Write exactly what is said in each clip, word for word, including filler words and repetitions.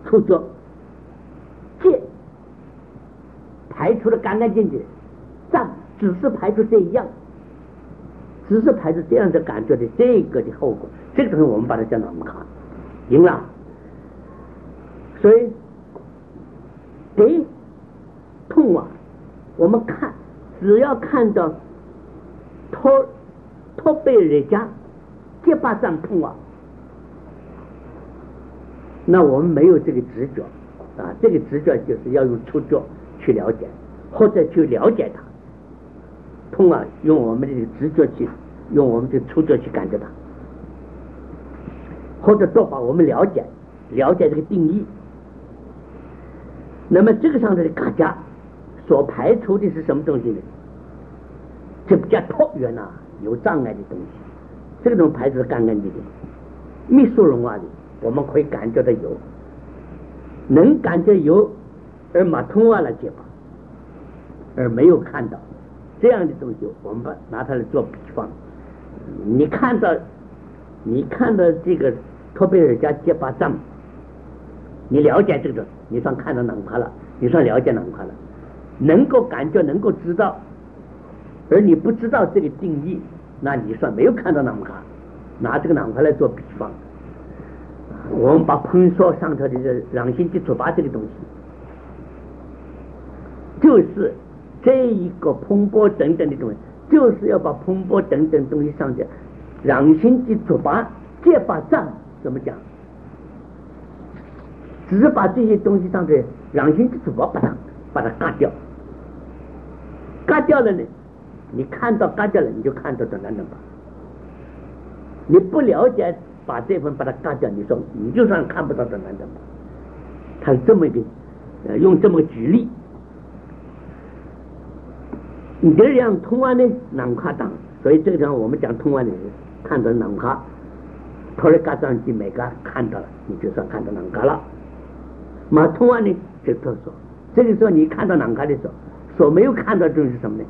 触觉，戒排除的干干净净，脏只是排除这一样，只是排除这样的感觉的这个的后果，这个东西我们把它叫南卡，赢了。所以给痛啊，我们看只要看到托托被人家结巴上痛啊，那我们没有这个直觉啊，这个直觉就是要用触觉去了解，或者去了解它。痛啊，用我们的直觉去，用我们的触觉去感觉它，或者做法我们了解了解这个定义。那么这个上头的嘎家所排除的是什么东西呢？这不叫托缘啊，有障碍的东西，这个东西排除的干干净净。密苏龙啊，我们可以感觉到有，能感觉有，而马通话了结巴，而没有看到这样的东西，我们把拿它来做比方。你看到，你看到这个托贝尔加结巴障，你了解这个，你算看到哪怕了，你算了解哪怕了，能够感觉，能够知道，而你不知道这个定义，那你算没有看到哪怕。拿这个哪怕来做比方，我们把喷说上头的这两性基础八这个东西，就是这一个蓬勃等等的东西，就是要把蓬勃等等东西上去，两性基础八结巴障怎么讲？只是把这些东西上去，两性基础八把它把它嘎掉，嘎掉了呢，你看到嘎掉了，你就看到的难能吧。你不了解，把这份把它嘎掉，你说你就算看不到的难等吧。他是这么一个，呃，用这么个举例。你这样通话呢，南卡当，所以这个地方我们讲通话呢，看到南卡，托尔嘎上去每个看到了，你就算看到南卡了。马通话呢，就特说，这个时候你看到南卡的时候，所没有看到的是什么呢？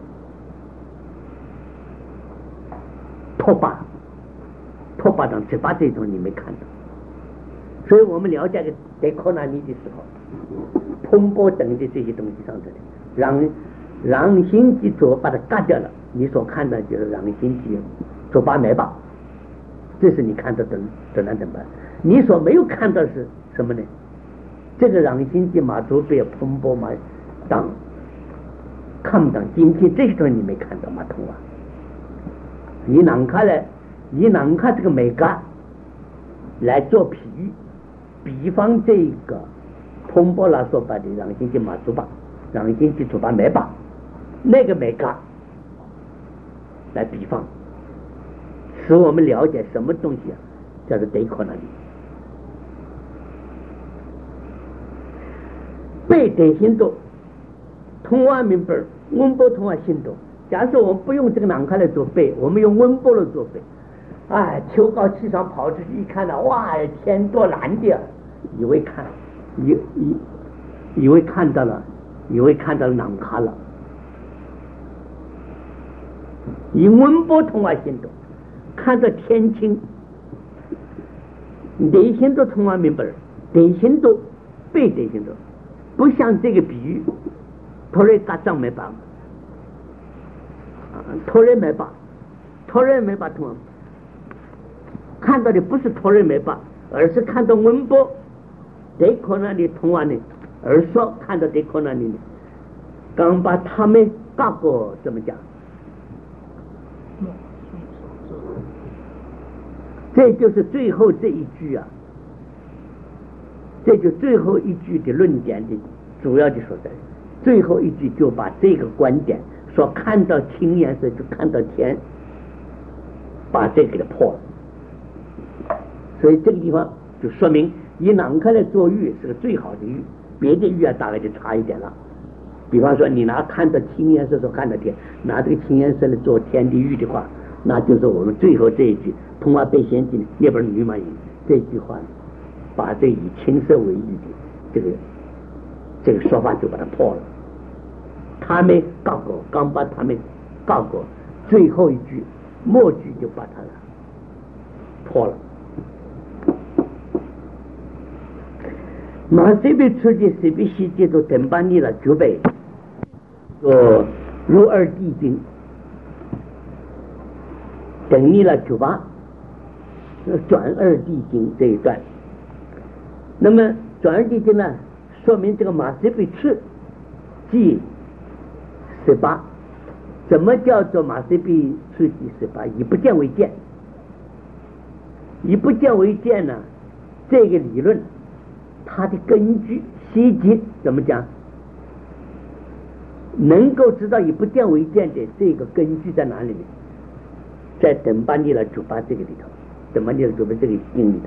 托巴。托巴掌只把这种你没看到，所以我们了解个在考纳尼的时候，蓬勃等的这些东西上头的，让让心机左把它嘎掉了，你所看到就是让心机左把没把，这是你看到的的难怎么办？你所没有看到是什么呢？这个让心机马祖被蓬勃马当看当今天这些东西你没看到马通啊，你哪看来？以南卡这个美嘎来做比喻，比方这个蓬勃拉所把的让星期马祖巴，让星期主巴美巴，那个美嘎来比方，使我们了解什么东西啊，叫做得可能。背得心多，通话明白，温波通话心多。假设我们不用这个南卡来做背，我们用温波来做背。哎，秋高气爽跑出去一看到，哇，天多蓝的，以为看，以以以为看到了，以为看到了南卡了。以温波通话心动，看到天晴，内心都通话明白，内心都背内心都，不像这个比喻，托雷嘎张没办，托雷没办，托雷没办通。看到的不是托人没把，而是看到温波得可能的通话呢，而说看到得可能的呢，刚把他们搞过怎么讲？这就是最后这一句啊，这就最后一句的论点的主要的所在。最后一句就把这个观点说看到青颜色就看到天，把这个给破了。所以这个地方就说明以南开来做玉是个最好的玉，别的玉啊大概就差一点了。比方说你拿看到青颜色所看到天，拿这个青颜色来做天地玉的话，那就是我们最后这一句通话被先进那本女马语这句话，把这以青色为玉的这个这个说法就把它破了。他们告过，刚把他们告过，最后一句末句就把它破了。 马随便出去随便西街都等把你了九百说入二地经等你了九八转二地经这一段。那么转二地经呢，说明这个马随便出即十八。怎么叫做马随便出即十八？以不见为见。以不见为见呢，这个理论它的根据细节怎么讲？能够知道以不见为见的这个根据在哪里呢？在等巴尼了主巴这个里头，等巴尼了主巴这个经里头。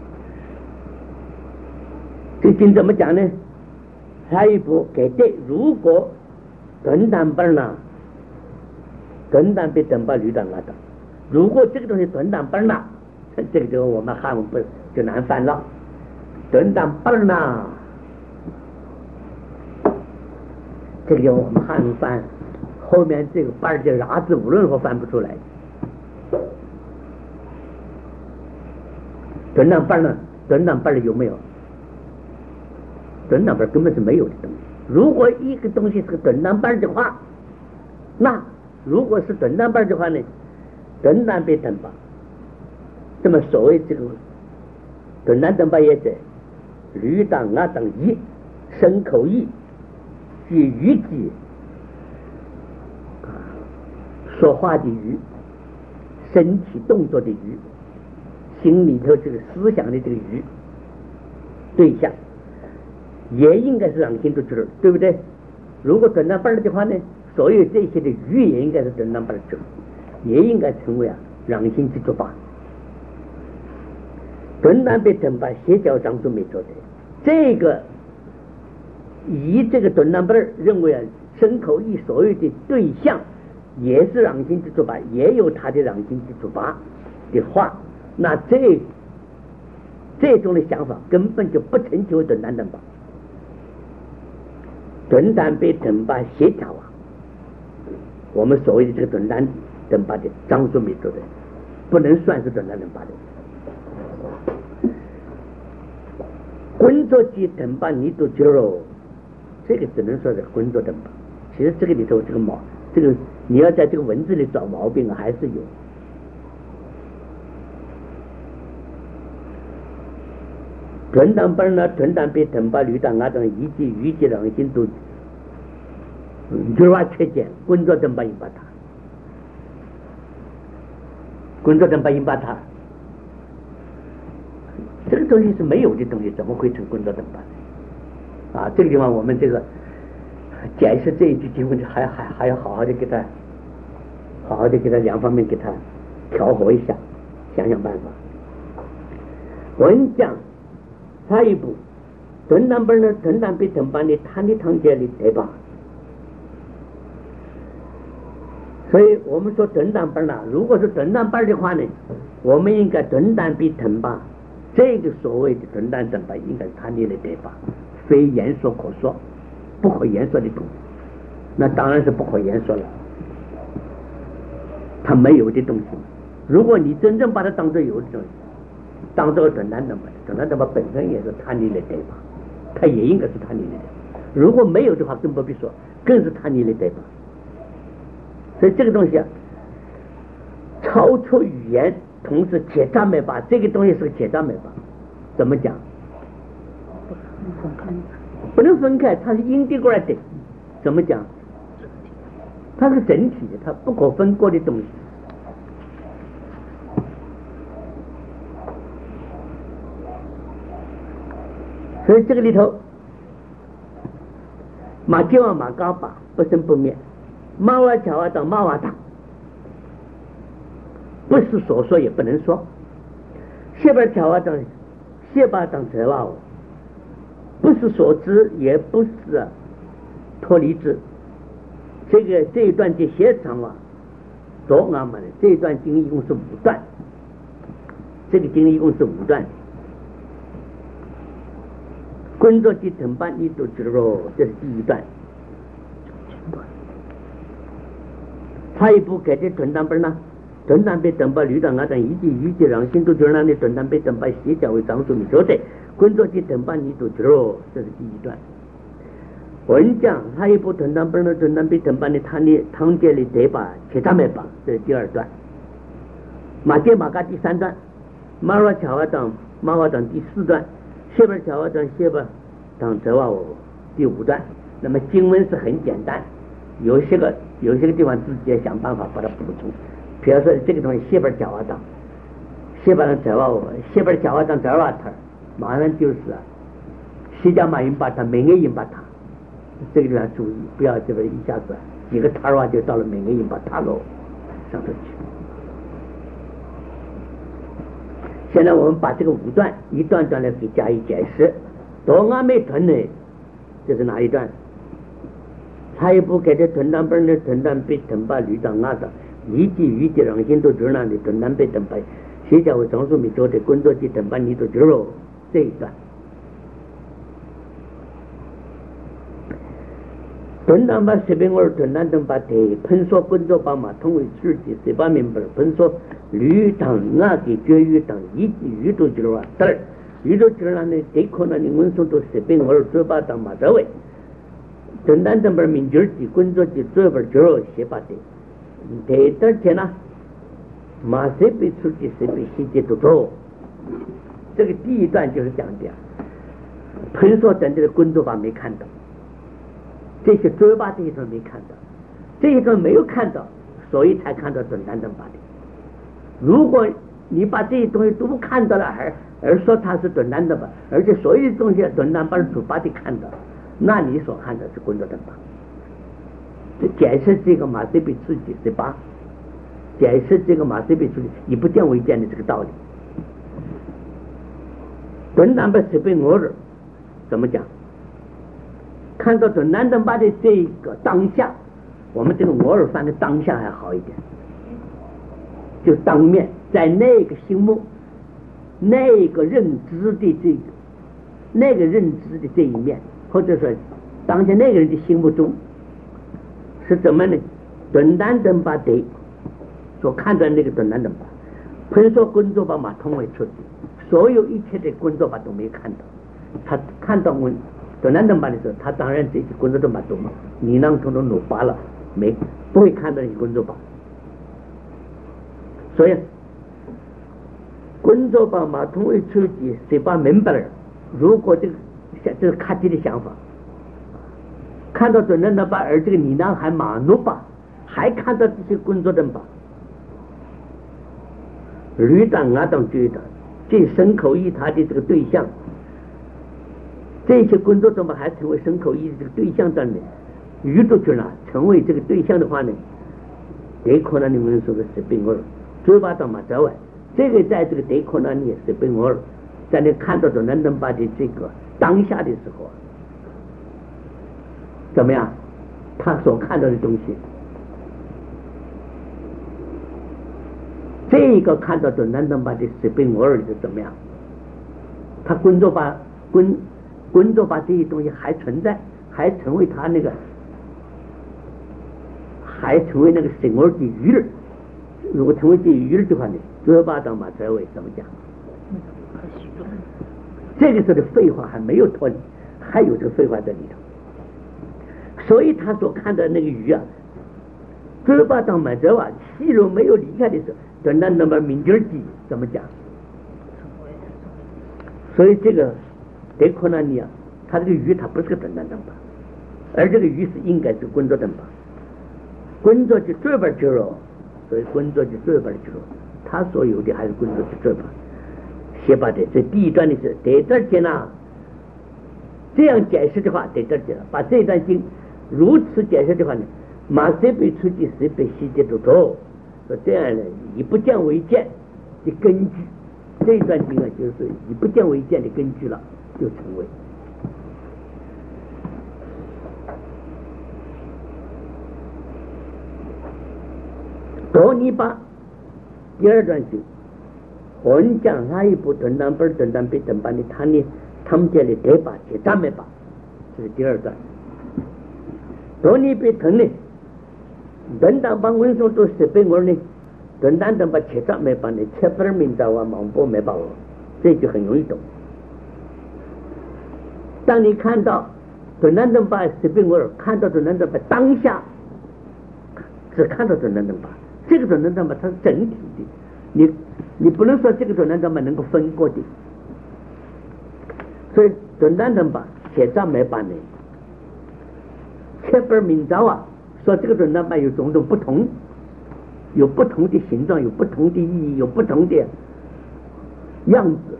这经怎么讲呢？下一步给对，如果等单本呢，等单被等巴驴党了的，如果这个东西等单本呢，这个时候我们汉文不就难翻了。等单本呢，这个我们汉文翻后面这个半的啥字无论如何翻不出来。短档半呢？短档半有没有？短档半根本是没有的东西。如果一个东西是个短档半的话，那如果是短档半的话呢，短档被等吧。那么所谓这个短档等吧也在驴党啊等一身口意及语句说话的语，身体动作的语，心里头这个思想的这个语对象，也应该是让心都知道，对不对？如果短档半的话呢，所有这些的语也应该是短档半的，也应该成为啊让心之作法。短档被等把邪教当中没做的，这个以这个短档半认为啊身口意所有的对象也是让心之作法，也有他的让心之作法的话，那这这种的想法根本就不成就短档等把。短档被等把协调啊，我们所谓的这个短档等把的张说没做的，不能算是短档等把的。工作机等把你都知道，这个只能说是工作等把。其实这个里头这个毛，这个你要在这个文字里找毛病还是有。短档本呢，短档被等把驴档啊等一级语级让心都就话缺见，工作等把引把它，工作等把引把它。这个东西是没有的东西，怎么会成工作等把的？啊，这个地方我们这个解释这一句经文，还还还要好好的给他，好好的给他两方面给他调和一下，想想办法。文讲下一步，短档本呢，短档被等把的谈的堂节里对吧？所以我们说短档本呢，如果是短档本的话呢，我们应该短档被等把。这个所谓的短档等把应该是他立的对吧？非言说可说，不可言说的东西，那当然是不可言说了。它没有的东西，如果你真正把它当作有的东西，当作短档等把，短档等把本身也是他立的对吧？它也应该是他立的。如果没有的话，更不必说，更是他立的对吧？所以这个东西啊，超出语言。同时铁渣没把这个东西是个铁渣没把，怎么讲？不能分开，它是 integrated。怎么讲？它是整体的，它不可分割的东西。所以这个里头，马吉瓦马高巴不生不灭，马瓦乔瓦当马瓦当。不是所说也不能说，谢巴条啊等谢巴当哲瓦，不是所知也不是脱离之。这个这一段的写长啊，左俺们的这一段经一共是五段，这个经一共是五段。工作的承办你都知道，这是第一段。下一步改的短档本呢？短档被等把驴档啊等以及预计让心都知道的短档被等把协调为张数米说的工作的等把你都知道，这是第一段。文讲下一步等当本的等当被等把的他的堂姐里得把其他没把，这是第二段。马街马嘎第三段，马罗乔瓦当马瓦当第四段，谢本乔瓦当谢本当泽瓦我第五段。那么经文是很简单，有些个有些个地方自己也想办法把它补充。比如说这个东西谢本乔瓦当，谢本泽瓦我谢本乔瓦当泽瓦他，马上就是啊，西加马云把他每个人把他。这个地方注意，不要这个一下子几个塔儿啊就到了每个人把塔楼上头去。现在我们把这个五段一段段来给加以解释。多阿美屯呢，这是哪一段？下一步给这屯当本的屯当被屯把旅长啊的，以及与的人心都知道的屯当被屯把，谁叫我张树米做的工作的屯把你都知道这一段。屯当把十边我屯当等把的喷说工作把马通为自己十八明白喷说旅长啊给绝育等以及宇宙知道啊，但是宇宙知道呢，这可能你文书都十边我做把当马这位。屯当等把民主的工作的做把知道十八的，第二天呢，马十被出去十被细节都做。这个第一段就是讲的，喷说等这个工作把没看到。这些追把这一段没看到，这一段没有看到，所以才看到准单等把的。如果你把这些东西都看到了，而而说它是准单等把，而且所有的东西准单把主把的看到，那你所看的是工作等把。这解释这个马塞比刺激十八，解释这个马塞比刺激以不见为见的这个道理。准单把十被我日怎么讲？看到准南等把的这个当下，我们这个我尔翻的当下还好一点，就当面在那个心目、那个认知的这个、那个认知的这一面，或者说当下那个人的心目中是怎么呢？准南等把的所看到那个准南等把，喷说工作把马通为出去，所有一切的工作把都没看到，他看到我。准南等把的时候，他当然这些工作都把懂嘛，你让统统努拔了，没不会看到那些工作吧。所以工作把马通为出去，谁把明白了？如果这个想这是卡蒂的想法，看到准南等把，而这个你让还马努吧，还看到这些工作的吧，旅长啊等觉得这身口意他的这个对象。这些工作怎么还成为身口意的这个对象的呢？宇宙去了，成为这个对象的话呢，得可能你们说的是病二，嘴巴当嘛在外，这个在这个得可能你也是病二，在你看到的能能把的这个当下的时候，怎么样？他所看到的东西，这个看到的能能把的是病二是怎么样？他工作把工。工作把这些东西还存在，还成为他那个，还成为那个生活的娱乐。如果成为这娱乐的话呢，嘴巴当马在位怎么讲？这个时候的废话还没有脱离，还有这个废话在里头。所以他所看的那个鱼啊，嘴巴当马在啊，气肉没有离开的时候，等到那么明劲儿地怎么讲？所以这个。得可能你啊，他这个鱼它不是个准单等把，而这个鱼是应该是工作等把，工作就这边就了，所以工作就这边就了，他所有的还是工作就这边。写把的这第一段的是得这些呢，这样解释的话得这些了，把这段经如此解释的话呢，马谁被出去谁被细节都做，说这样呢以不见为见的根据，这一段经啊就是以不见为见的根据了。就成为多尼巴第二段经，混讲下一步等当本等当被等把的他呢，他们这里得把结账没把，这是第二段。多尼被疼呢，等当帮文书都是被我呢，等当等把结账没把呢，切分明道啊，忙波没把我，这就很容易懂。 当你看到顿南顿巴十病尔，看到顿南顿巴当下，只看到顿南顿巴，这个顿南顿巴它是整体的，你你不能说这个顿南顿巴能够分割的，所以顿南顿巴写上没把呢，切本明照啊，说这个顿南巴有种种不同，有不同的形状，有不同的意义，有不同的样子。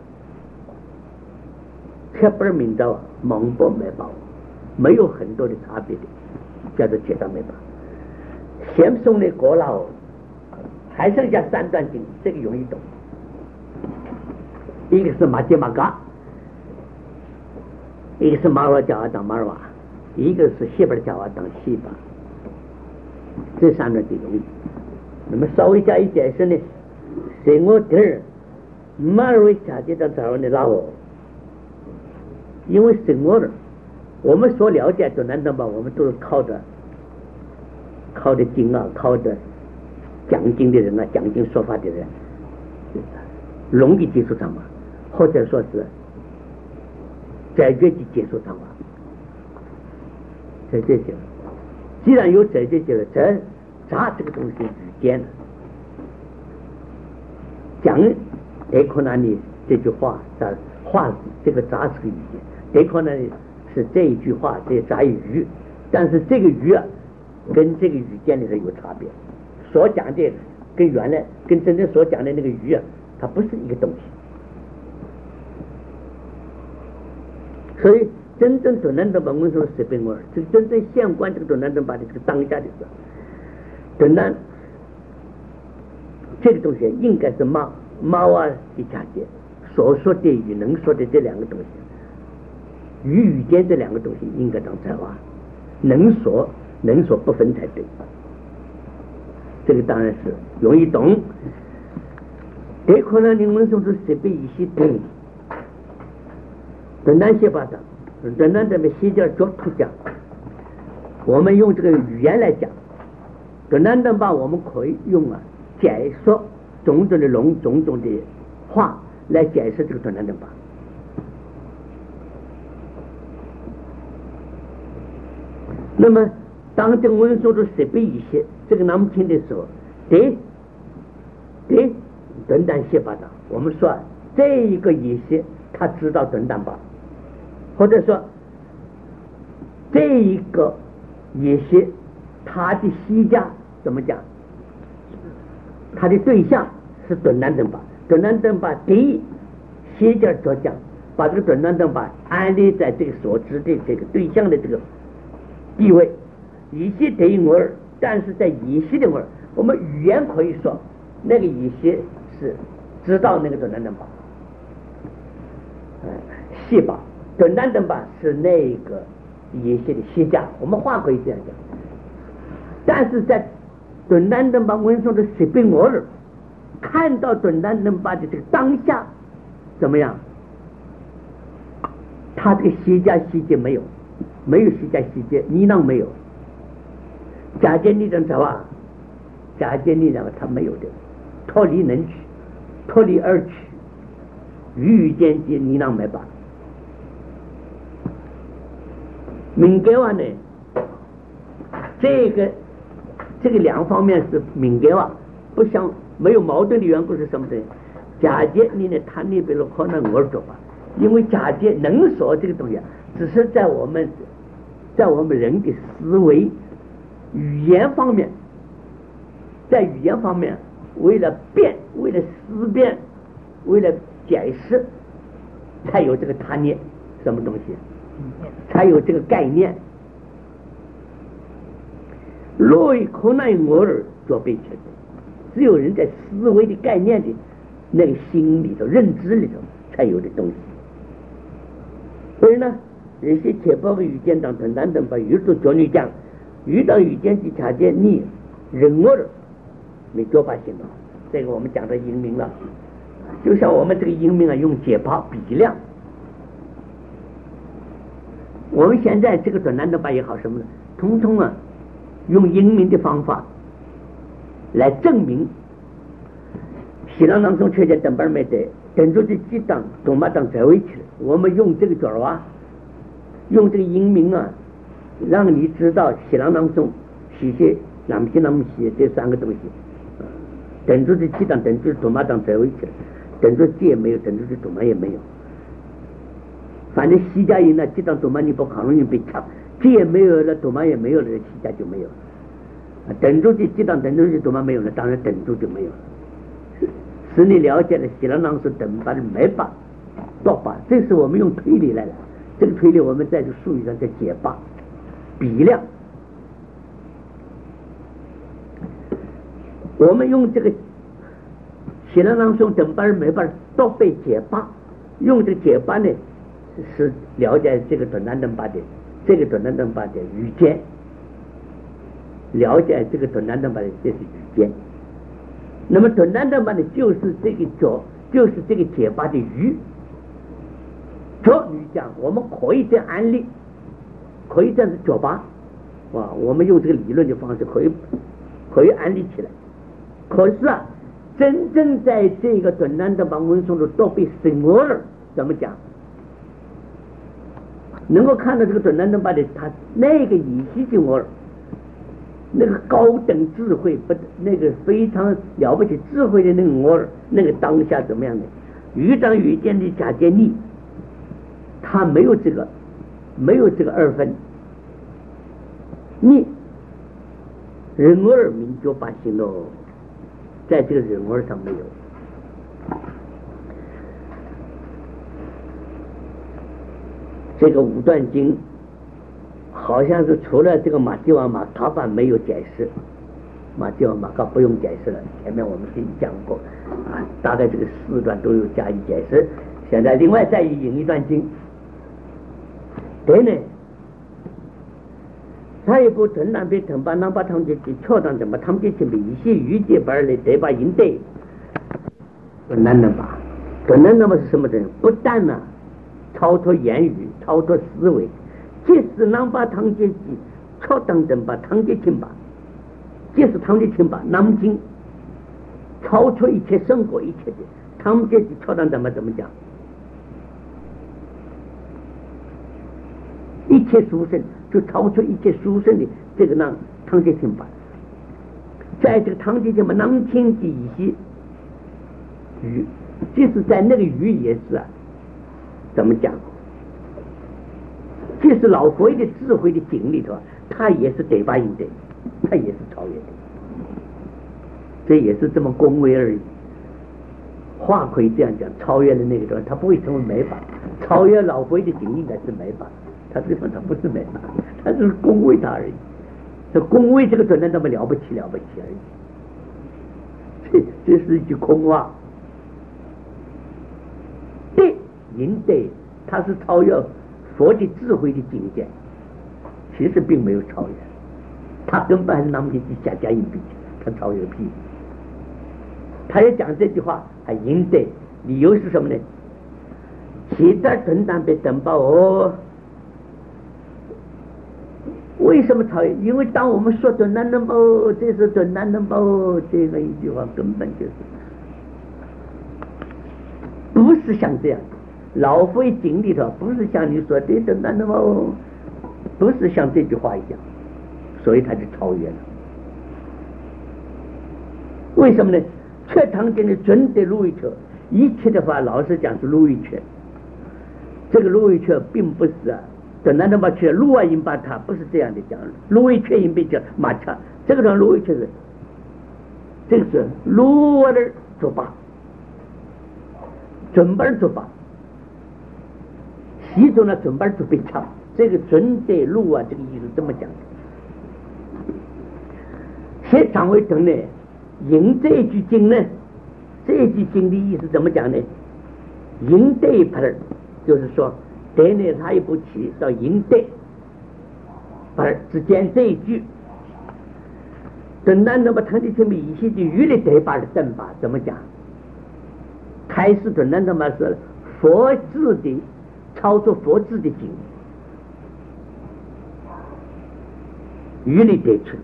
切本明照啊，蒙波没把，没有很多的差别的，叫做切上没把。先送的过了，还剩下三段经，这个容易懂。一个是马吉马嘎，一个是马尔加瓦当马尔瓦，一个是西边加瓦当西巴，这三段经容易。那么稍微加以解释呢，是我这儿马尔维加的到这儿的拉我。因为生活的，我们所了解的难道吧，我们都是靠着靠着经啊，靠着讲经的人啊，讲经说法的人容易接触上嘛，或者说是解决的接触上嘛，在这些，既然有解决的，这啥这个东西语言讲埃克那里这句话，这话这个杂是个语言。这可能是这一句话，这杂语，但是这个语啊，跟这个语间里头有差别。所讲的跟原来跟真正所讲的那个语啊，它不是一个东西。所以真正顿南顿巴文说是本味，这真正相关这个顿南顿巴的这个当下的事，顿南这个东西应该是马马瓦的假借所说的与能说的这两个东西。与语间这两个东西应该当在话，能说能说不分才对。这个当然是容易懂。这可能你们说是设备一些对，等那些把它，等那这边写点角度讲，我们用这个语言来讲，等那等把我们可以用啊解说种种的龙种种的话来解释这个等那等把。那么当这个文书的设备一些这个难听的时候，对对等等写法的，我们说这一个一些他知道等等吧，或者说这一个一些他的西家怎么讲，他的对象是等等等吧，等等等吧第一西家所讲，把这个等等等吧安立在这个所知的这个对象的这个地位，一些对应味，但是在一些的味，我们语言可以说那个一些是知道那个等等等吧，细吧，等等等吧是那个一些的西家，我们话可以这样讲，但是在等等等吧文书的设备我看到等等等吧的这个当下怎么样，他这个西家细节没有。没有西家细节，你那没有。假借你这啥啊？假借你这个他没有的，脱离能取，脱离而取，语语间接你那没办。敏感话呢，这个这个两方面是敏感话，不相没有矛盾的缘故是什么呢？假借你呢，他那边的可能我做吧，因为假借能说这个东西啊，只是在我们。在我们人的思维语言方面，在语言方面为了辩为了思辨为了解释才有这个他念什么东西，才有这个概念。若以可能我儿做被确定，只有人在思维的概念的那个心里头认知里头才有的东西。所以呢人些切包个语见当等等等把语都教你讲，语当语见去查见你人我没做发现了，这个我们讲的英明了，就像我们这个英明啊，用解剖比量，我们现在这个短难的吧也好什么的，通通啊用英明的方法来证明，西朗当中确实等本没得，等住的几档东马当在位去了，我们用这个角啊。 用这个音名啊，让你知道西朗朗诵、西些、南西南西这三个东西。等住的七档，等住多马档才回去了，等住鸡也没有，等住的多马也没有。反正西家人呢，几档多马你不很容易被抢，鸡也没有了，多马也没有了，西家就没有了。等住的几档，等住的多马没有了，当然等住就没有了。使你了解了西朗朗是等把的没把多把，这是我们用推理来的。这个推理我们在这术语上叫解把比量。我们用这个西朗朗诵等把没把都被解把，用这个解把呢是了解这个短南等把的这个短南等把的语间，了解这个短南等把的这是语间。那么短南等把呢就是这个脚，就是这个解把的语。这语讲我们可以这样安利，可以这样子脚把啊，我们用这个理论的方式可以可以安利起来。可是啊，真正在这个短南等把文诵的都被生活了，怎么讲？能够看到这个短南等把的他那个语系的我，那个高等智慧不，那个非常了不起智慧的那个我，那个当下怎么样的？语长语间的假建立，他没有这个，没有这个二分。你人而名就把行喽。在这个人文上没有。这个五段经好像是除了这个马基瓦马卡巴没有解释，马基瓦马卡不用解释了，前面我们已经讲过啊，大概这个四段都有加以解释。现在另外再引一段经，对呢，他一部전남배등반남바탕제지초당등바 탐제치비 이시 유제발레 대바 인대 전남等吧，전남等吧是什么人？不但呢超脱言语，超脱思维，即使南巴汤节基초당等吧汤节清吧，即使汤节清吧，南京超出一切胜过一切的汤节基초당等吧怎么讲？一切殊胜，就超出一切殊胜的这个呢汤节清吧，在这个汤节清吧南清的一些语，即使在那个语也是啊，怎么讲？即使老佛爷的智慧的井里头，他也是得把应的，他也是超越的，这也是这么恭维而已。话可以这样讲，超越了那个东西，他不会成为美法。超越老佛爷的井应该是美法，他这个他不是美法，他只是恭维他而已。这恭维这个存在那么了不起了不起而已，这这是一句空话。对，您对，他是超越佛的智慧的境界，其实并没有超越，他根本还是那么去假假硬币，他超越屁。他也讲这句话，还应对，理由是什么呢？其他等等被等报哦。为什么超越？因为当我们说准难能报，这是准难能报，这个一句话根本就是不是像这样。老佛爷经里头不是像你说这准难能报，不是像这句话一样，所以他就超越了。为什么呢？缺堂间的准的路易彻，一切的话老实讲是路易彻，这个路易彻并不是啊。等难能把去路啊因把他不是这样的讲，路易却因被叫马恰，这个人路易却是这个是路啊的做法，准备做法，西中呢准备做被恰，这个准的路啊这个意思这么讲的。写张伟腾呢，引这一句经呢，这一句经的意思怎么讲呢？引这一派就是说。对呢，他也不起到应对，而只见这一句，等难那么谈的前面一些的语力对把的正法怎么讲？开始等难那么是佛智的超出佛智的境，语力对出。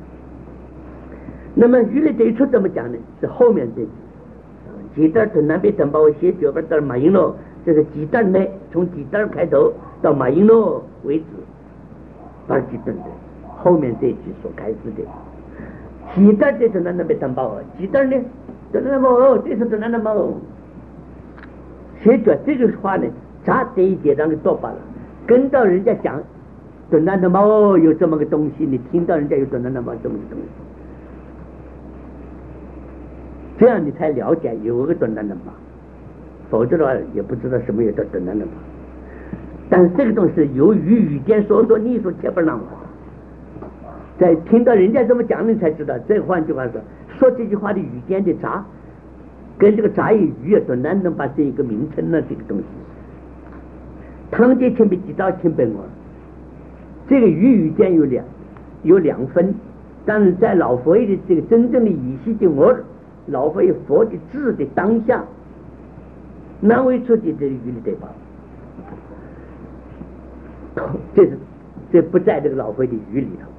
那么语力对出怎么讲呢？是后面这句，几段等难被等把我写九本段马云喽。这个几段呢？从几段开头到马英诺为止，二几吨的，后面这一句所开始的，其他这是难道没担保啊？其他呢？等那么哦，这是等那么哦。写着这个话呢，咱这一节章给多罢了，跟到人家讲，等那么哦，有这么个东西，你听到人家有等那么这么个东西，这样你才了解有个等那么，否则的话也不知道什么叫等那么。但是这个东西是由于语间所说，你所切不让我，在听到人家这么讲，你才知道。这换句话说，说这句话的语间的杂，跟这个杂与语都难能把这一个名称呢，这个东西，汤节前面几道前本我，这个语语间有两有两分，但是在老佛爷的这个真正的语系的我，老佛爷佛的字的当下，难为出的这个语里对吧？这是这不在这个老佛爷的语里头。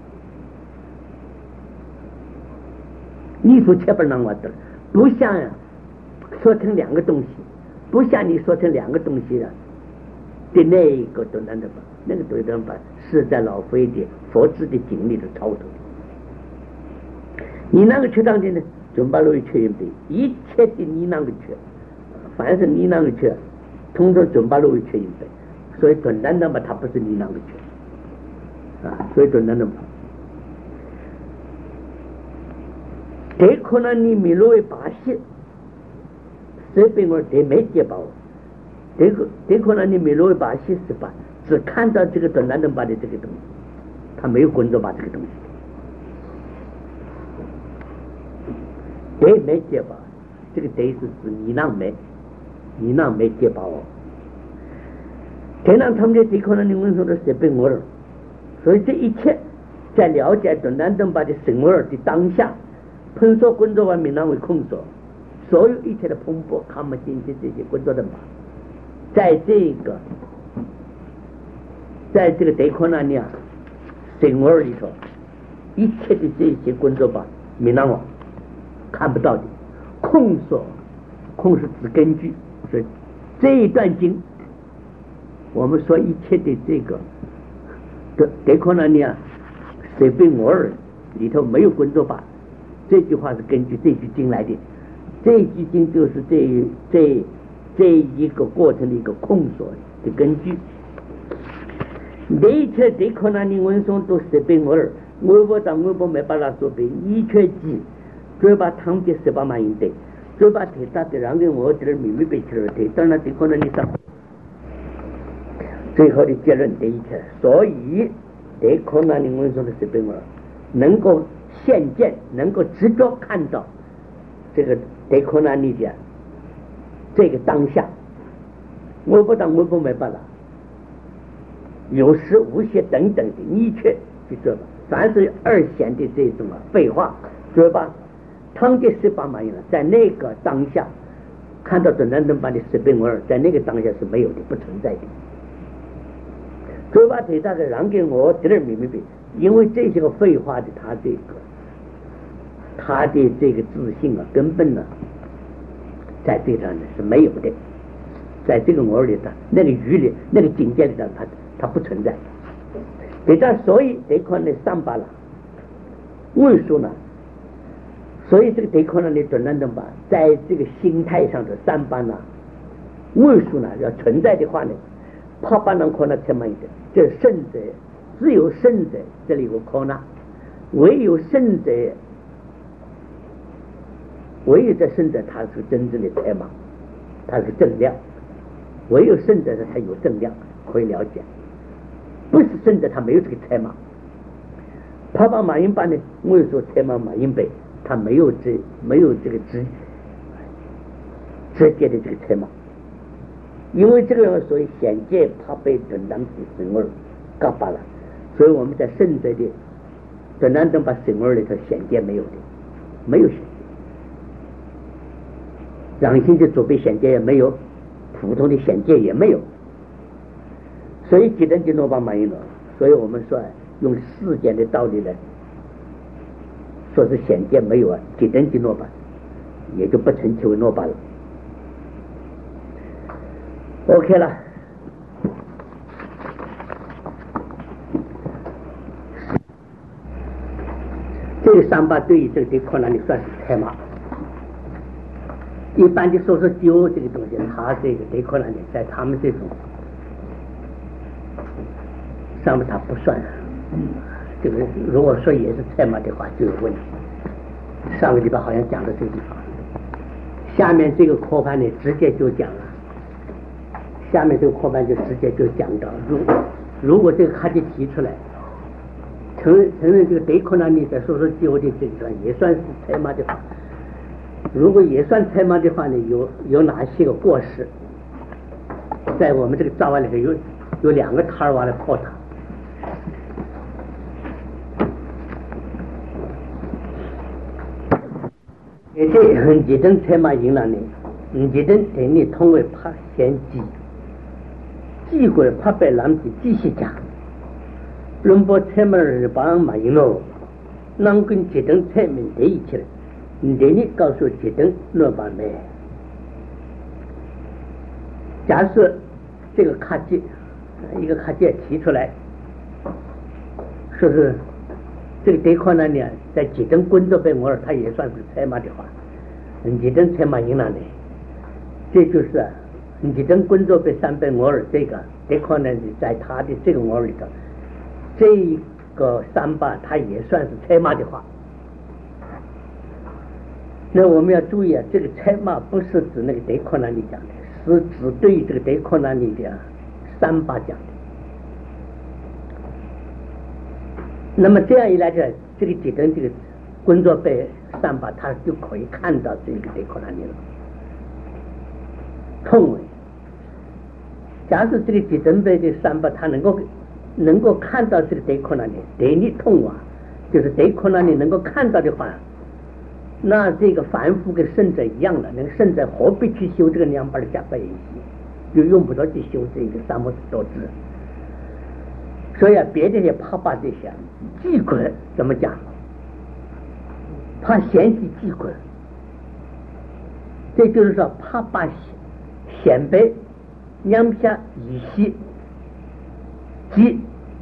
你说切不让我的，不像呀、啊，说成两个东西，不像你说成两个东西了的那一个都难的吧？那个都难吧？是在老佛爷的佛字的经里头超脱的。你那个缺当的呢？准把路缺一对，一切的你那个缺，凡是你那个缺，通通准把路缺一对。所以准难的嘛，它不是你那个缺啊，所以准难的嘛。这可能你没落把戏，这边我这没接包，这个这可能你没落把戏是吧？只看到这个准难的把的这个东西，他没有滚着把这个东西，这没接包，这个这是指你那没，你那没接包哦。这样他们的这可能你们说的是本我，所以这一切在了解准难等把的生活的当下。喷说工作完闽南为空说，所有一切的蓬勃看不进去这些工作的嘛，在这个，在这个德国那里啊，生活里头，一切的这些工作吧，闽南话看不到的，空说，空是指根据，所以这一段经，我们说一切的这个德德国那里啊，随便我儿里头没有工作吧。这句话是根据这句经来的，这句经就是这这这一个过程的一个空所的根据。那一切这可能你文松都是被我儿，我不当我不没把它说背，一切记，嘴巴汤的十八万应对，嘴巴提大的让给我这儿秘密背起来的，当然这可能你上。最后的结论这一切，所以这可能你文松的是被我儿能够。现见能够直觉看到这个德克南里的这个当下，我不当我不没办法，有时无些等等的你却去做吧，凡是二显的这种啊废话，说吧，汤的十八万人在那个当下看到准难等把的十本文，在那个当下是没有的，不存在的。说吧，对大概让给我这点明明白，因为这些个废话的他这个。他的这个自信啊，根本呢，在这上呢是没有的，在这个我里头，那个语里，那个境界里头，它它不存在。这张所以这块呢上巴了，为数呢，所以这个这块呢，你准难等吧，在这个心态上的三班呢，为数呢要存在的话呢，怕把人可能这么一点，就是圣者，只有圣者这里有可能，唯有圣者。唯有在圣者，它是真正的财嘛，它是正量。唯有圣者它有正量，可以了解。不是圣者，它没有这个财嘛。他把马云班呢，我说财嘛马云辈，他没有这没有这个直直接的这个财嘛。因为这个人所以显见他被准当的神儿搞罢了，所以我们在圣者的准当等把神儿里头显见没有的，没有显。让心的左边显见也没有，普通的显见也没有，所以几人就诺巴马云了。所以我们说用世间的道理来说是显见没有啊，几人就诺巴，也就不称其为诺巴了。OK 了。 这个三八对于这个对困难的算是菜码。一般的说说酒这个东西，它这个对困难的在他们这种三八它不算。这个如果说也是菜码的话就有问题。上个地方好像讲到这个地方，下面这个课盘呢直接就讲了。下面这个课盘就直接就讲到，如如果这个课题提出来，承认承认这个对困难的在说说酒的这个也算是菜码的话，如果也算菜码的话呢，有有哪些个过失？在我们这个早晚里头有有两个摊儿瓦来破它。而且很几等菜码赢了呢，很几等等你通过拍先记，记过拍白蓝的继续讲，轮播菜码儿帮嘛赢了，能跟几等菜面在一起了，你等你告诉几等那把没？假设这个卡件，一个卡件提出来，说是这个对抗呢，在几等工作被我儿，他也算是菜码的话，几等菜码赢了呢？这就是几等工作被三百我儿这个对抗呢，在他的这个我儿里头，这个三八他也算是菜码的话，那我们要注意啊，这个菜码不是指那个对抗那里讲的，是指对于这个对抗那里的三八讲的。那么这样一来呢，这个几等这个工作被三八，他就可以看到这个对抗那里了。痛为，假设这个几等被的三八，他能够能够看到这个对抗那里，对你痛啊，就是对抗那里能够看到的话，那这个凡夫跟圣者一样的，那个圣者何必去修这个两百的加倍一些，就用不着去修这个三摩地多智。所以啊，别的也怕把这些记滚怎么讲？怕嫌弃记滚，这就是说怕把显摆两下以息记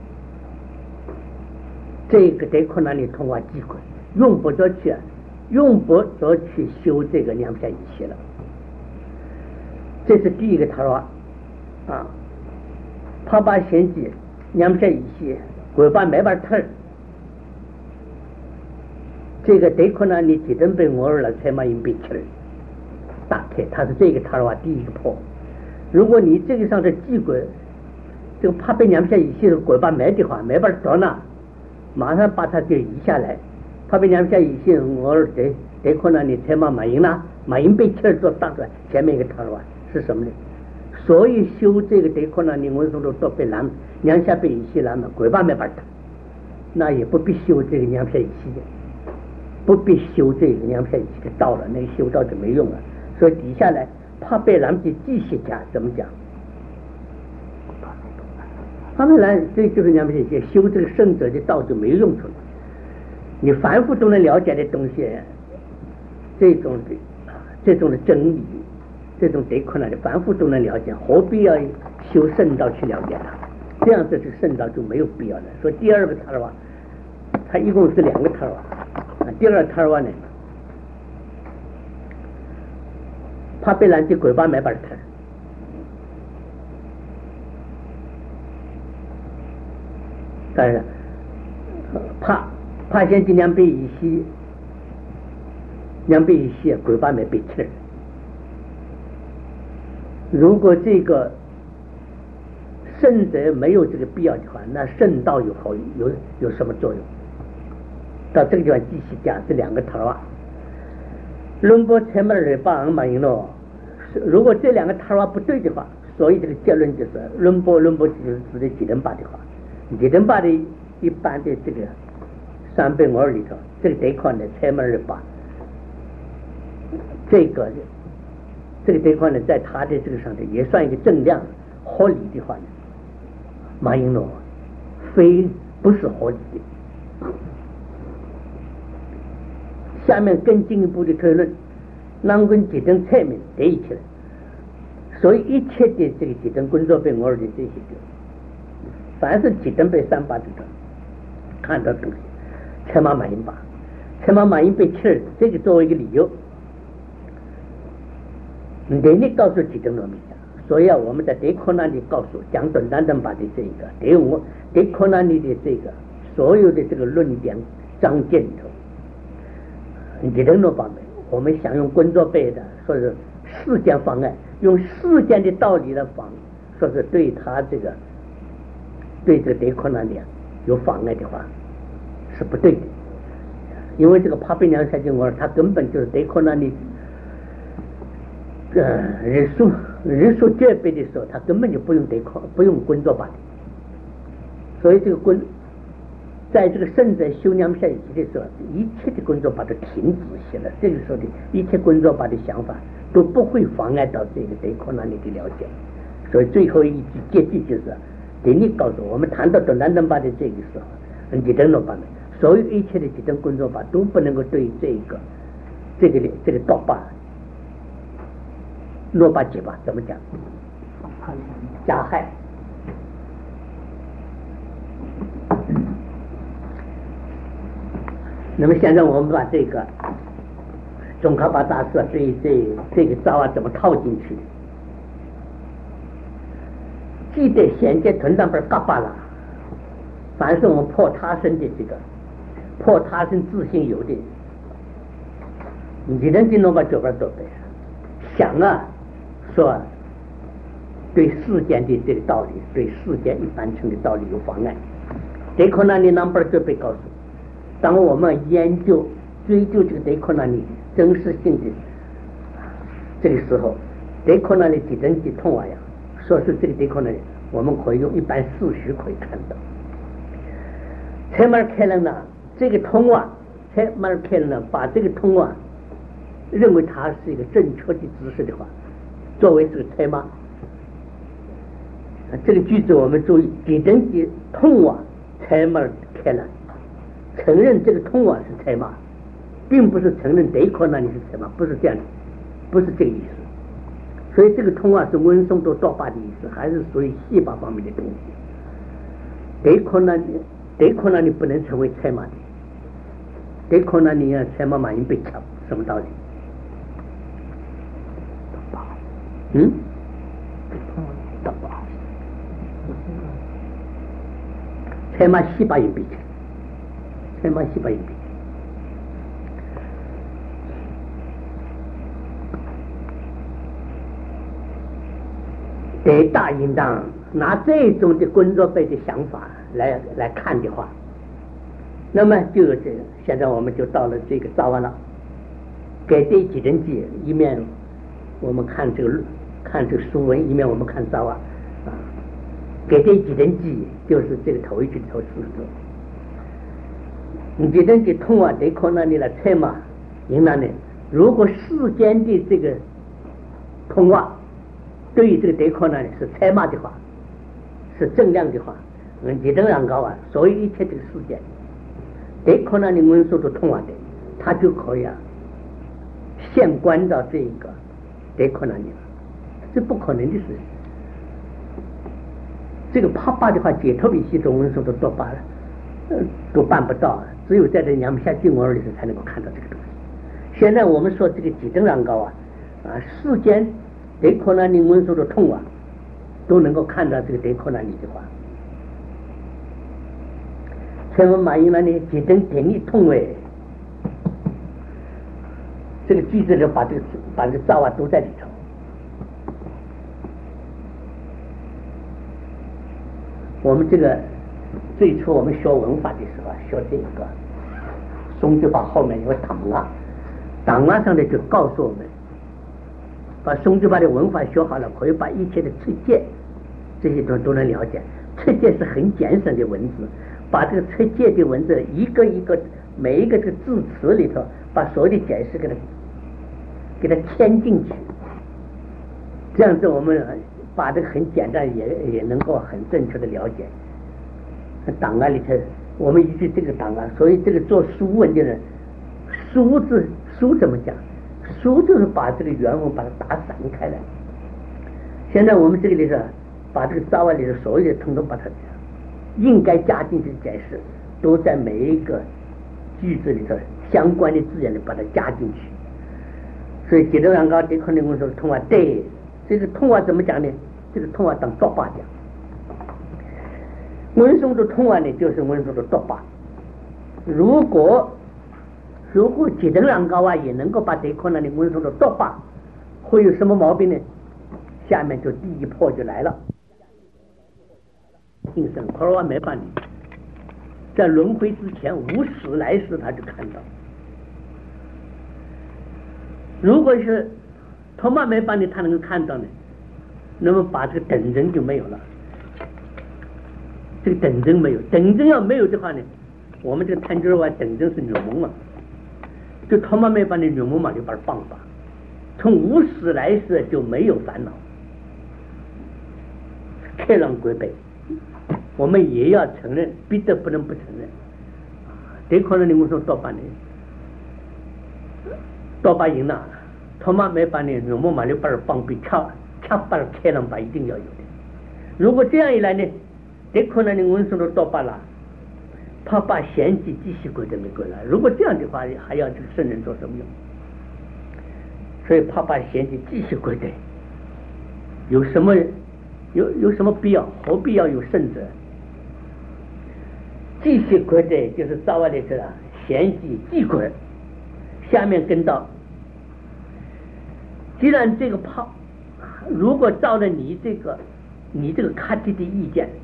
这个得可能你通过记滚，用不着去用不着去修这个两下以息了。这是第一个套话啊，怕把嫌弃两下一些，鬼把没法特，这个得可能你几等被我儿了才嘛应被去了，大概它是这个套话第一个破。如果你这个上的记鬼，这个怕被两下一些鬼把没的话，没法得呢，马上把它就移下来，怕被两下一些我儿得得可能你才嘛马赢了，马赢被气儿做打出来，前面一个套话是什么呢？所以修这个得可能你文松都都被拦，两下被一些拦了，鬼把没法打，那也不必修这个两下一些的，不必修这个两下一些的道了，那个修道就没用了。所以底下来怕被拦的继续讲怎么讲？他们来这就是两下一些修这个圣者的道就没用处了。你凡夫都能了解的东西，这种的这种的真理。这种得困难的凡夫都能了解，何必要修圣道去了解它？这样这是圣道就没有必要了。说第二个塔尔瓦，它一共是两个塔尔瓦，第二个塔尔瓦呢，怕被拦的鬼把没法谈，当然怕怕先尽量被一些，两被一些鬼把没被吃。如果这个圣者没有这个必要的话，那圣道有何有有什么作用？到这个地方继续讲这两个头啊，伦波前面的把昂马赢了。如果这两个头啊不对的话，所以这个结论就是伦波伦波就是指的几等八的话，几等八的一般的这个三百二里头，这个得款的前面的八，这个。这个对方呢，在他的这个上头也算一个正量合理的话呢，马英诺非不是合理的。下面更进一步的推论，南跟几等侧面在一起了，所以一切的这个几等工作被我儿的这些个，凡是几等被三八这个看到东西，才马马英吧， 才马马英被气儿，这个作为一个理由，人家告诉几等农民讲，所以啊，我们在德克那里告诉讲短短的把的这个，德我德克那里的这个所有的这个论点章节里头，几等农方面，我们想用工作背的，说是世间方案，用世间的道理来防，说是对他这个对这个德克那里啊有妨碍的话，是不对的。因为这个帕比娘下经文，他根本就是德克那里呃人数人数这辈的时候，他根本就不用德克不用工作法的，所以这个工在这个圣者修两下以前的时候，一切的工作法都停止下来，这个时候的一切工作法的想法都不会妨碍到这个德克那里的了解。所以最后一句结句就是给你告诉我们，谈到短短的法的这个时候，嗯，几等罗法呢，所有一切的几等工作法都不能够对这个这个这个道法罗巴结吧，怎么讲？加害。那么现在我们把这个宗喀巴大师对这这个造啊怎么套进去？记得衔接臀上边嘎巴了，凡是我们破他身的这个破他身自信有的，你能听懂把左边左边想啊，说对世间的这个道理，对世间一般性的道理有妨碍，德克那里 number 就被告诉。当我们研究追究这个德克那里真实性的这个时候，德克那里几等几痛啊呀，说是这个德克那里，我们可以用一般事实可以看到。才马开了呢，这个痛啊，才马开了呢，把这个痛啊，认为它是一个正确的知识的话，作为这个才马，这个句子我们注意，几等几痛啊，才马开了。承认这个通往是财马，并不是承认德克那里是财马，不是这样的，不是这个意思。所以这个通往是温松多道法的意思，还是属于细法方面的东西。德克那里，德克那里不能成为财马的，德克那里啊，财马马云被抢，什么道理？嗯？道法，财马细把人被抢。才马西巴一笔，得大应当拿这种的工作背的想法来来看的话，那么就有这个。现在我们就到了这个早晚了，给这几人记，一面我们看这个看这个书文，一面我们看早晚啊。给这几人记就是这个头一句头四个。你觉得你通往德克那里来猜嘛？应当呢？如果世间的这个通往对于这个德克那里是猜嘛的话，是正量的话，嗯，你这样高啊，所有一切这个世间，德克那里文书都通往的，他就可以啊，现观到这个德克那里了，这不可能的事情。这个啪啪的话，解脱比系统文书都多罢了。都办不到，只有在这两下经文里头才能够看到这个东西。现在我们说这个几等ran高啊，啊，世间德克那里文书的痛啊，都能够看到这个德克那里的话。全文马英那里几等点力痛哎，这个句子里把这个把这个造啊都在里头。我们这个。最初我们学文法的时候，学这个松就把后面有个档案，档案上的就告诉我们，把松就把的文法学好了，可以把一切的切界这些都都能了解。切界是很简省的文字，把这个切界的文字一个一个每一个这个字词里头，把所有的解释给它给它添进去，这样子我们把这个很简单也也能够很正确的了解。档案里头，我们依据这个档案，所以这个做书文的人，书字书怎么讲？书就是把这个原文把它打散开来。现在我们这个里头，把这个早晚里头所有的统统把它应该加进去的解释，都在每一个句子里头相关的字眼呢把它加进去。所以吉德兰高对可能我说通话对，这个通话怎么讲呢？这个通话当多巴讲，文松的通话呢就是文松的多巴。如果如果吉德兰高啊也能够把这可能的文松的多巴，会有什么毛病呢？下面就第一破就来了。今生可尔瓦没把你在轮回之前无始来世他就看到，如果是托马没把你他能够看到呢，那么把这个等真就没有了。这个等真没有，等真要没有的话呢，我们这个探究完等真是女蒙嘛，就托马没把你女蒙嘛就把它放吧，从无始来世就没有烦恼，开朗归背。我们也要承认，彼得不能不承认。这可能你我说多半呢，多半赢了，托马没把你牛木马六把放比恰恰把开朗把一定要有的。如果这样一来呢，这可能你我说的多半了，他把贤妻继续归的没归了。如果这样的话，还要这个圣人做什么用？所以他把贤妻继续归的，有什么有有什么必要？何必要有圣者？继续归的就是早晚的是贤妻继归，下面跟到，既然这个炮，如果照了你这个你这个卡提的意见，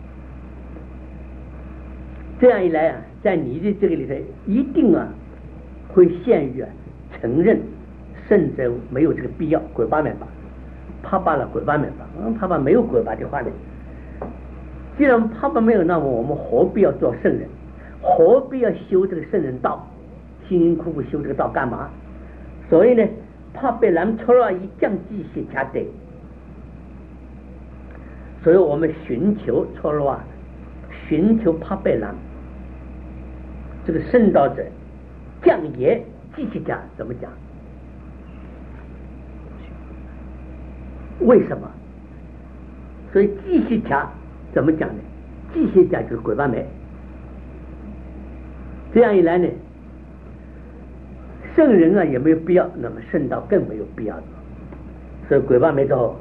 这样一来啊，在你的这个里头一定啊会陷于啊承认圣者没有这个必要，鬼八面吧，怕罢了鬼八面吧，嗯，怕罢没有鬼八的话呢，既然怕罢没有，那么我们何必要做圣人？何必要修这个圣人道？辛辛苦苦修这个道干嘛？所以呢，怕被人抽了一降继续加对，所以我们寻求抽了啊，寻求怕被人这个圣道者降也继续加怎么讲？为什么？所以继续加怎么讲呢？继续加就是鬼八梅。这样一来呢，圣人啊也没有必要，那么圣道更没有必要的。所以鬼八梅之后，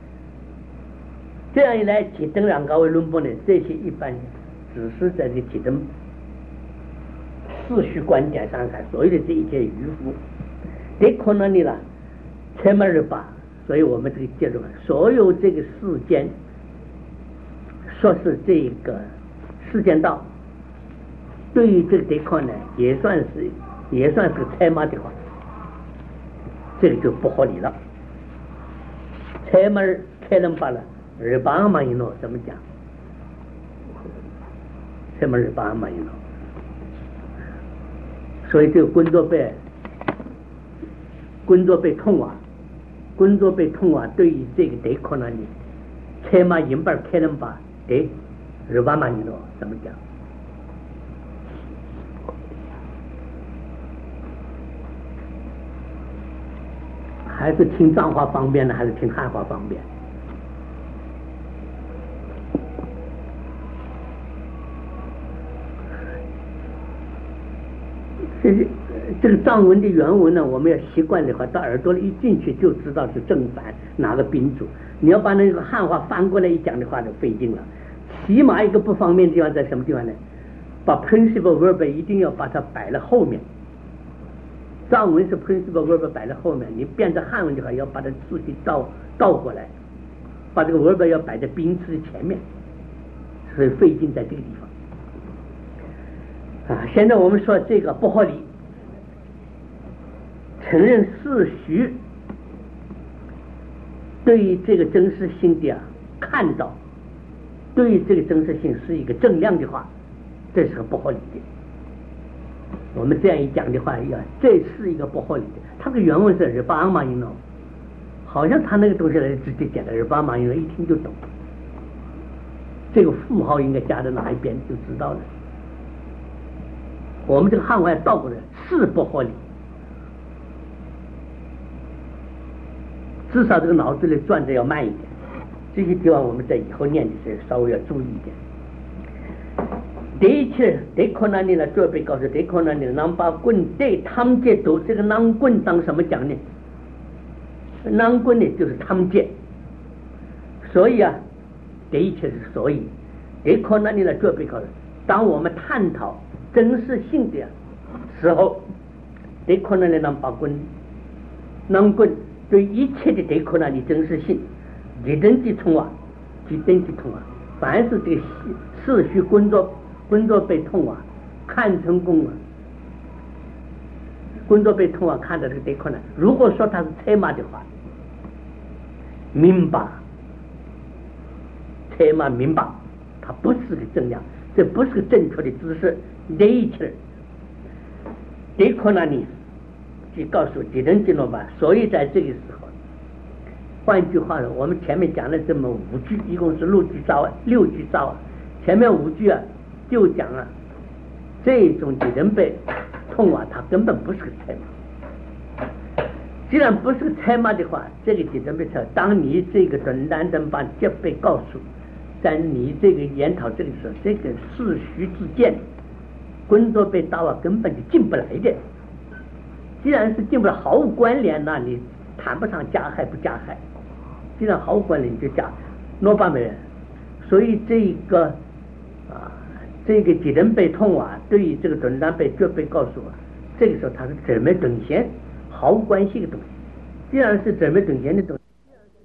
这样一来，启灯让高为论波呢，这些一般只是在这启灯世序观点上看，所有的这一切愚夫，这可能的啦，前面的吧。所以我们这个接着看，所有这个世间，说是这个世间道，对于这个地方呢，也算是也算是猜码的话，这个就不合理了。猜码开人罢了，日八嘛一诺怎么讲？猜码日八嘛一诺，所以这个工作被工作被痛啊。工作被痛啊！对于这个得可能你，开嘛银板开人吧，得日八嘛你咯，怎么讲？还是听藏话方便呢，还是听汉话方便？这是。这个藏文的原文呢，我们要习惯的话，到耳朵里一进去就知道是正反哪个宾主。你要把那个汉话翻过来一讲的话，就费劲了。起码一个不方便的地方在什么地方呢？把 principal verb 一定要把它摆在后面。藏文是 principal verb 摆在后面，你变成汉文的话，要把它字体倒倒过来，把这个 verb 要摆在宾词的前面，所以费劲在这个地方。啊，现在我们说这个不合理。承认世序对于这个真实性的、啊、看到，对于这个真实性是一个正量的话，这是个不合理的。我们这样一讲的话，要这是一个不合理的。它的原文是日巴阿玛音哦，好像他那个东西来直接讲的日巴阿玛音，一听就懂。这个符号应该加在哪一边就知道了。我们这个汉话倒过来是不合理。至少这个脑子里转的要慢一点，这些地方我们在以后念的时候稍微要注意一点。 的确得可能你了准备告诉得可能你能把棍对他们这都这个囊棍当什么讲呢？囊棍呢就是他们这，所以啊的确是所以得可能你了准备告诉当我们探讨真实性的时候，得可能你能把棍囊棍对一切的得可能你真实性一等即通啊一等即通啊，凡是这个世序工作工作被通啊看成功啊，工作被通啊看的这个得可能，如果说他是车马的话，明白车马明白它不是个正量，这不是个正确的知识，这一切得可能你就告诉几人进了吧。所以在这个时候，换句话说，我们前面讲了这么五句，一共是六句招啊，六句招啊，前面五句啊就讲啊，这种几人被痛啊，它根本不是个车马。既然不是个车马的话，这个几人被车，当你这个准男人把这被告诉，在你这个研讨这个时候，这个世虚之见，工作被打啊，根本就进不来的。既然是进不来，毫无关联，那你谈不上加害不加害。既然毫无关联，你就加诺巴没人。所以这个啊，这个几人被痛啊，对于这个准男被绝被告诉啊，这个时候它是怎么兑现，毫无关系的东西。既然是怎么兑现的东西。